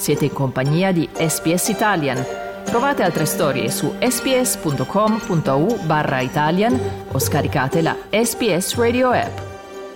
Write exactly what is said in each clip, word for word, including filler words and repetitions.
Siete in compagnia di S B S Italian. Trovate altre storie su sbs.com.au barra Italian o scaricate la S B S Radio app.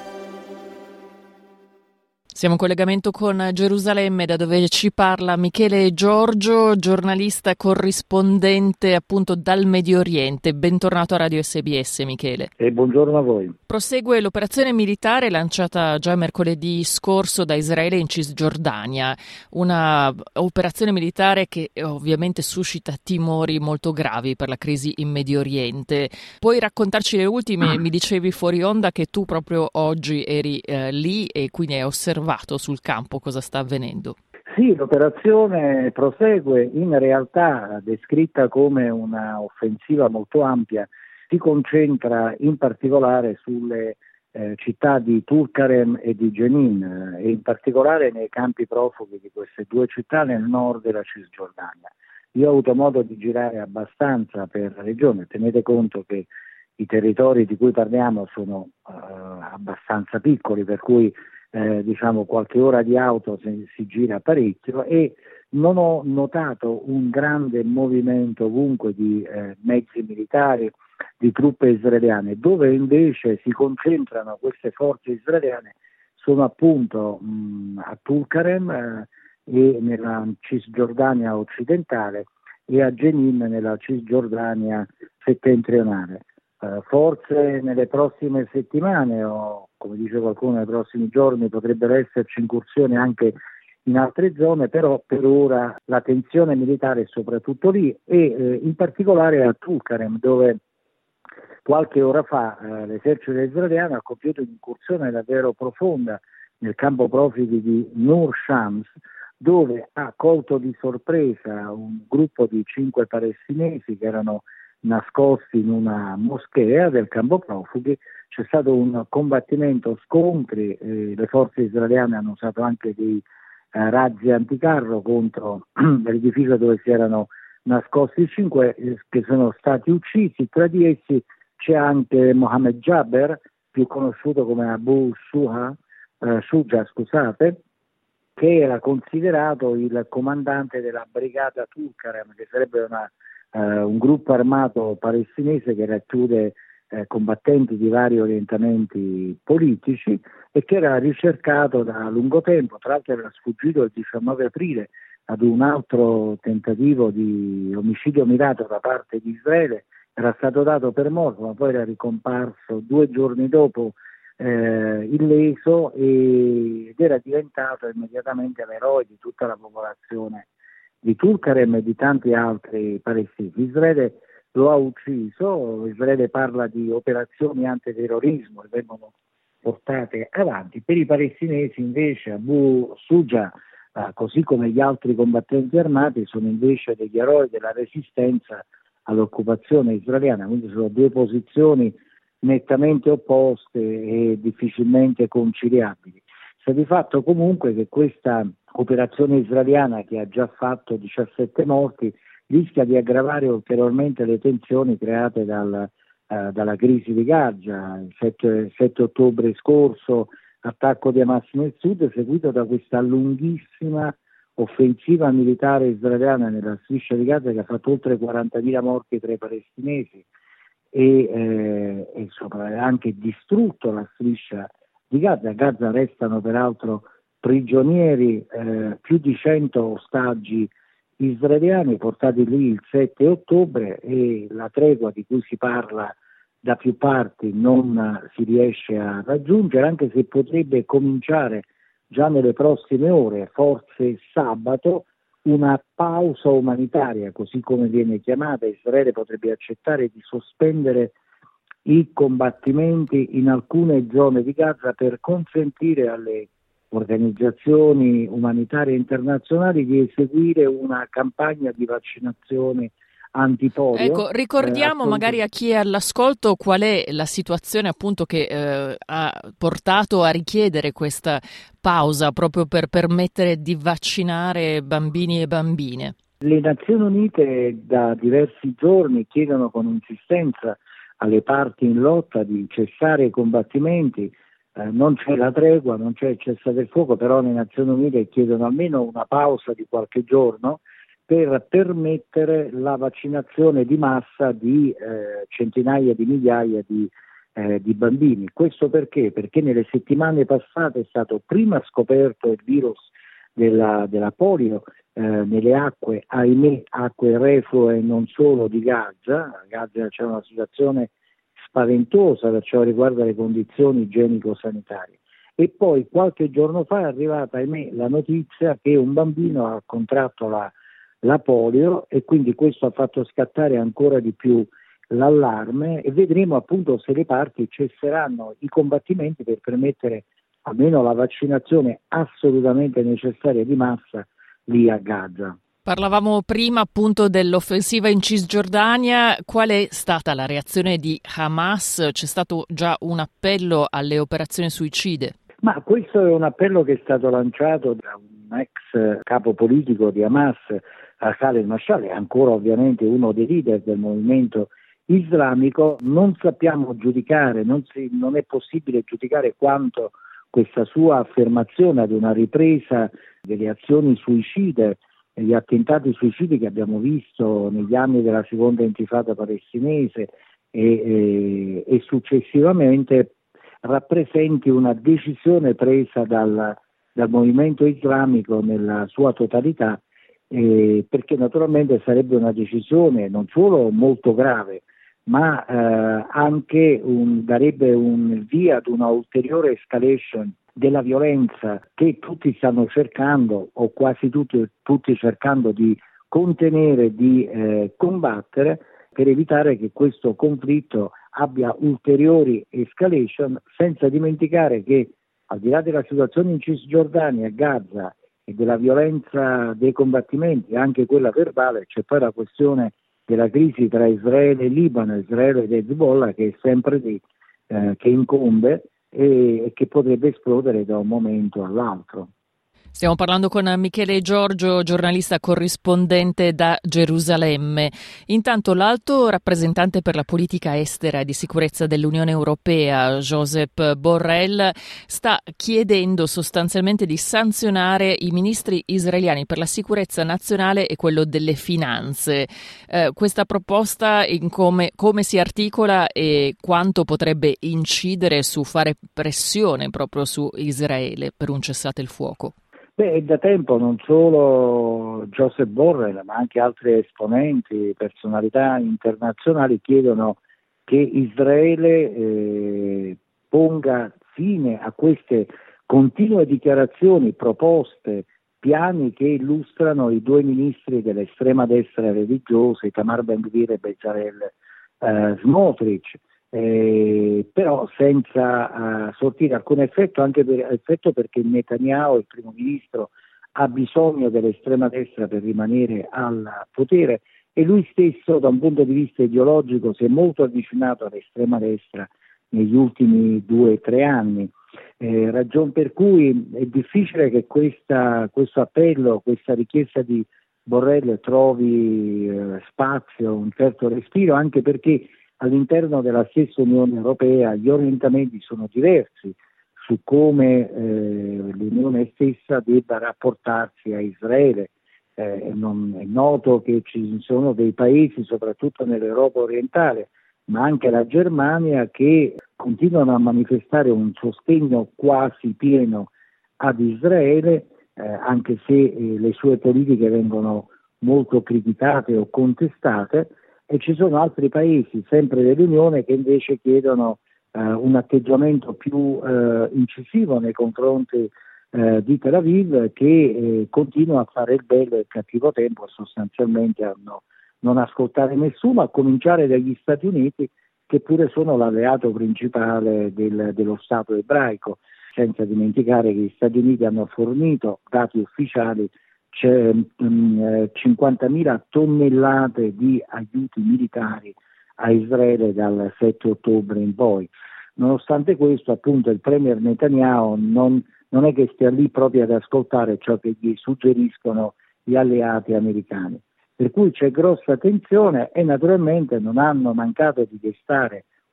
Siamo in collegamento con Gerusalemme, da dove ci parla Michele Giorgio, giornalista corrispondente appunto dal Medio Oriente. Bentornato a Radio S B S, Michele. E buongiorno a voi. Prosegue l'operazione militare lanciata già mercoledì scorso da Israele in Cisgiordania, una operazione militare che ovviamente suscita timori molto gravi per la crisi in Medio Oriente. Puoi raccontarci le ultime? Mi dicevi fuori onda che tu proprio oggi eri eh, lì e quindi hai osservato sul campo cosa sta avvenendo. Sì, l'operazione prosegue, in realtà descritta come una offensiva molto ampia, si concentra in particolare sulle eh, città di Tulkarem e di Jenin e in particolare nei campi profughi di queste due città nel nord della Cisgiordania. Io ho avuto modo di girare abbastanza per la regione, tenete conto che i territori di cui parliamo sono uh, abbastanza piccoli, per cui Eh, diciamo qualche ora di auto si, si gira parecchio, e non ho notato un grande movimento ovunque di eh, mezzi militari, di truppe israeliane. Dove invece si concentrano queste forze israeliane sono appunto mh, a Tulkarem eh, e nella Cisgiordania occidentale e a Jenin nella Cisgiordania settentrionale. Uh, forse nelle prossime settimane o, come dice qualcuno, nei prossimi giorni potrebbero esserci incursioni anche in altre zone, però per ora la tensione militare è soprattutto lì e eh, in particolare a Tulkarem, dove qualche ora fa eh, l'esercito israeliano ha compiuto un'incursione davvero profonda nel campo profughi di Nur Shams, dove ha colto di sorpresa un gruppo di cinque palestinesi che erano nascosti in una moschea del campo profughi. C'è stato un combattimento, scontri, eh, le forze israeliane hanno usato anche dei eh, razzi anticarro contro l'edificio dove si erano nascosti i cinque eh, che sono stati uccisi. Tra di essi c'è anche Mohammed Jaber, più conosciuto come Abu Shuha, eh, Shuja, scusate, che era considerato il comandante della brigata Tulkarem, che sarebbe una Uh, un gruppo armato palestinese che racchiude uh, combattenti di vari orientamenti politici e che era ricercato da lungo tempo. Tra l'altro era sfuggito il diciannove aprile ad un altro tentativo di omicidio mirato da parte di Israele, era stato dato per morto ma poi era ricomparso due giorni dopo eh, illeso e, ed era diventato immediatamente l'eroe di tutta la popolazione di Tulkarem e di tanti altri palestinesi. Israele lo ha ucciso, Israele parla di operazioni antiterrorismo e vengono portate avanti. Per i palestinesi invece Abu Shuja, eh, così come gli altri combattenti armati, sono invece degli eroi della resistenza all'occupazione israeliana, quindi sono due posizioni nettamente opposte e difficilmente conciliabili. Sta di fatto comunque che questa operazione israeliana, che ha già fatto diciassette morti, rischia di aggravare ulteriormente le tensioni create dal, uh, dalla crisi di Gaza. Il sette ottobre scorso attacco di Hamas nel sud, seguito da questa lunghissima offensiva militare israeliana nella striscia di Gaza che ha fatto oltre quarantamila morti tra i palestinesi e, eh, e insomma, ha anche distrutto la striscia di Gaza. A Gaza restano peraltro prigionieri eh, più di cento ostaggi israeliani portati lì il sette ottobre e la tregua di cui si parla da più parti non si riesce a raggiungere, anche se potrebbe cominciare già nelle prossime ore, forse sabato, una pausa umanitaria, così come viene chiamata. Israele potrebbe accettare di sospendere i combattimenti in alcune zone di Gaza per consentire alle organizzazioni umanitarie internazionali di eseguire una campagna di vaccinazione antipolio. Ecco, ricordiamo eh, magari a chi è all'ascolto qual è la situazione appunto che eh, ha portato a richiedere questa pausa proprio per permettere di vaccinare bambini e bambine. Le Nazioni Unite da diversi giorni chiedono con insistenza alle parti in lotta di cessare i combattimenti, eh, non c'è la tregua, non c'è il cessate il fuoco, però le Nazioni Unite chiedono almeno una pausa di qualche giorno per permettere la vaccinazione di massa di eh, centinaia di migliaia di, eh, di bambini. Questo perché? Perché nelle settimane passate è stato prima scoperto il virus della, della polio eh, nelle acque, ahimè, acque reflue non solo di Gaza. A Gaza c'è una situazione spaventosa per ciò che riguarda le condizioni igienico-sanitarie. E poi qualche giorno fa è arrivata, ahimè, la notizia che un bambino ha contratto la la polio, e quindi questo ha fatto scattare ancora di più l'allarme, e vedremo appunto se le parti cesseranno i combattimenti per permettere almeno la vaccinazione assolutamente necessaria di massa lì a Gaza. Parlavamo prima appunto dell'offensiva in Cisgiordania. Qual è stata la reazione di Hamas? C'è stato già un appello alle operazioni suicide? Ma questo è un appello che è stato lanciato da un ex capo politico di Hamas, Khaled Mashal, è ancora ovviamente uno dei leader del movimento islamico. Non sappiamo giudicare, non, si, non è possibile giudicare quanto questa sua affermazione ad una ripresa delle azioni suicide, gli attentati suicidi che abbiamo visto negli anni della seconda intifada palestinese e, e, e successivamente, rappresenti una decisione presa dal, dal movimento islamico nella sua totalità, eh, perché naturalmente sarebbe una decisione non solo molto grave, ma eh, anche un, darebbe un via ad una ulteriore escalation della violenza che tutti stanno cercando, o quasi tutti, tutti cercando di contenere, di eh, combattere, per evitare che questo conflitto abbia ulteriori escalation, senza dimenticare che al di là della situazione in Cisgiordania, a Gaza, e della violenza dei combattimenti, anche quella verbale, c'è poi la questione della crisi tra Israele e Libano, Israele ed Hezbollah, che è sempre lì, eh, che incombe e, e che potrebbe esplodere da un momento all'altro. Stiamo parlando con Michele Giorgio, giornalista corrispondente da Gerusalemme. Intanto l'alto rappresentante per la politica estera e di sicurezza dell'Unione Europea, Josep Borrell, sta chiedendo sostanzialmente di sanzionare i ministri israeliani per la sicurezza nazionale e quello delle finanze. Eh, questa proposta in come, come si articola e quanto potrebbe incidere su fare pressione proprio su Israele per un cessate il fuoco? Beh, da tempo non solo Josep Borrell, ma anche altri esponenti, personalità internazionali chiedono che Israele eh, ponga fine a queste continue dichiarazioni, proposte, piani che illustrano i due ministri dell'estrema destra religiosa, Itamar Ben-Gvir e Bezalel eh, Smotrich. Eh, però senza uh, sortire alcun effetto, anche per effetto perché Netanyahu, il primo ministro, ha bisogno dell'estrema destra per rimanere al potere, e lui stesso da un punto di vista ideologico si è molto avvicinato all'estrema destra negli ultimi due o tre anni, eh, ragion per cui è difficile che questa, questo appello, questa richiesta di Borrell trovi eh, spazio, un certo respiro, anche perché all'interno della stessa Unione Europea gli orientamenti sono diversi su come eh, l'Unione stessa debba rapportarsi a Israele. Eh, non, è noto che ci sono dei paesi, soprattutto nell'Europa orientale, ma anche la Germania, che continuano a manifestare un sostegno quasi pieno ad Israele, eh, anche se eh, le sue politiche vengono molto criticate o contestate. E ci sono altri paesi, sempre dell'Unione, che invece chiedono eh, un atteggiamento più eh, incisivo nei confronti eh, di Tel Aviv, che eh, continua a fare il bello e il cattivo tempo, sostanzialmente a no, non ascoltare nessuno, a cominciare dagli Stati Uniti, che pure sono l'alleato principale del, dello Stato ebraico, senza dimenticare che gli Stati Uniti hanno fornito dati ufficiali. C'è um, cinquantamila tonnellate di aiuti militari a Israele dal sette ottobre in poi. Nonostante questo, appunto, il premier Netanyahu non, non è che stia lì proprio ad ascoltare ciò che gli suggeriscono gli alleati americani. Per cui c'è grossa tensione, e naturalmente non hanno mancato di destare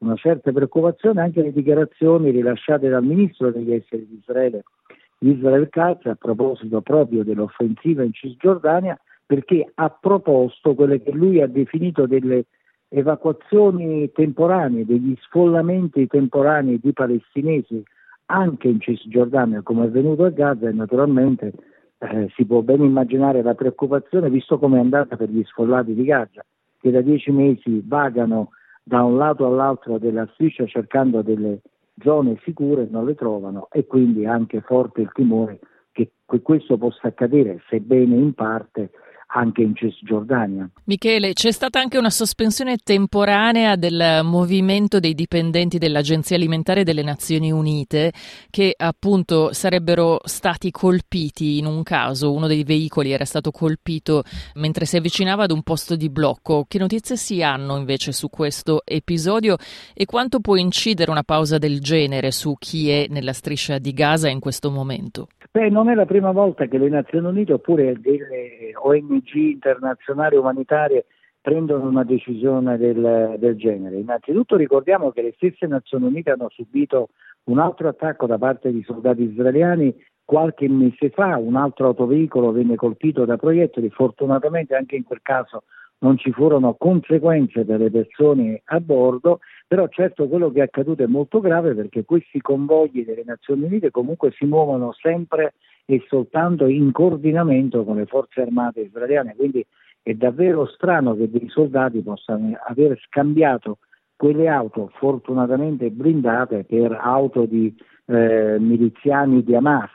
una certa preoccupazione anche le dichiarazioni rilasciate dal ministro degli esteri di Israele, Israel Katz, a proposito proprio dell'offensiva in Cisgiordania, perché ha proposto quelle che lui ha definito delle evacuazioni temporanee, degli sfollamenti temporanei di palestinesi anche in Cisgiordania, come è avvenuto a Gaza, e naturalmente eh, si può ben immaginare la preoccupazione, visto come è andata per gli sfollati di Gaza, che da dieci mesi vagano da un lato all'altro della striscia cercando delle zone sicure, non le trovano, e quindi anche forte il timore che questo possa accadere, sebbene in parte, anche in Cisgiordania. Michele, c'è stata anche una sospensione temporanea del movimento dei dipendenti dell'Agenzia Alimentare delle Nazioni Unite che appunto sarebbero stati colpiti in un caso, uno dei veicoli era stato colpito mentre si avvicinava ad un posto di blocco. Che notizie si hanno invece su questo episodio e quanto può incidere una pausa del genere su chi è nella striscia di Gaza in questo momento? Beh, non è la prima volta che le Nazioni Unite oppure delle O N G internazionali umanitarie prendono una decisione del, del genere. Innanzitutto ricordiamo che le stesse Nazioni Unite hanno subito un altro attacco da parte di soldati israeliani qualche mese fa, un altro autoveicolo venne colpito da proiettili, fortunatamente anche in quel caso non ci furono conseguenze per le persone a bordo, però certo quello che è accaduto è molto grave perché questi convogli delle Nazioni Unite comunque si muovono sempre e soltanto in coordinamento con le forze armate israeliane, quindi è davvero strano che dei soldati possano aver scambiato quelle auto fortunatamente blindate per auto di eh, miliziani di Hamas.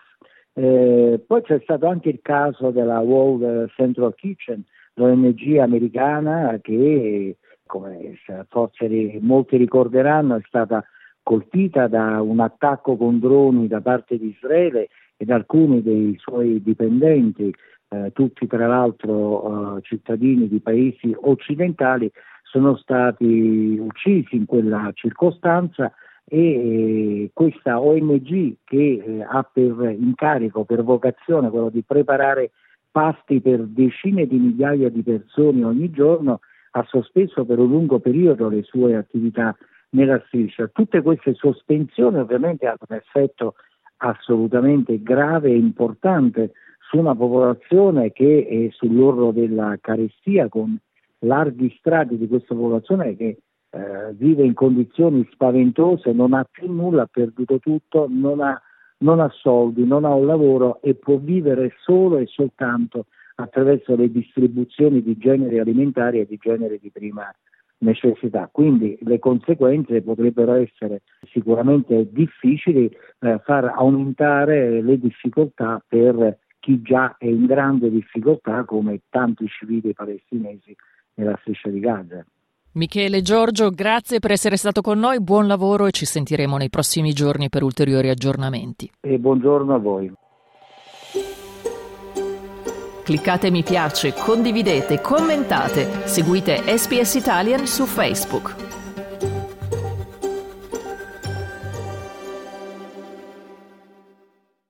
Eh, poi c'è stato anche il caso della World Central Kitchen, l'O N G americana che, come forse molti ricorderanno, è stata colpita da un attacco con droni da parte di Israele ed alcuni dei suoi dipendenti, eh, tutti tra l'altro eh, cittadini di paesi occidentali, sono stati uccisi in quella circostanza e eh, questa O N G che eh, ha per incarico, per vocazione, quello di preparare pasti per decine di migliaia di persone ogni giorno, ha sospeso per un lungo periodo le sue attività nella striscia. Tutte queste sospensioni ovviamente hanno un effetto assolutamente grave e importante su una popolazione che è sull'orlo della carestia, con larghi strati di questa popolazione che eh, vive in condizioni spaventose, non ha più nulla, ha perduto tutto, non ha non ha soldi, non ha un lavoro e può vivere solo e soltanto attraverso le distribuzioni di generi alimentari e di generi di prima necessità. Quindi le conseguenze potrebbero essere sicuramente difficili, eh, far aumentare le difficoltà per chi già è in grande difficoltà come tanti civili palestinesi nella striscia di Gaza. Michele Giorgio, grazie per essere stato con noi, buon lavoro e ci sentiremo nei prossimi giorni per ulteriori aggiornamenti. E buongiorno a voi. Cliccate mi piace, condividete, commentate, seguite S B S Italian su Facebook.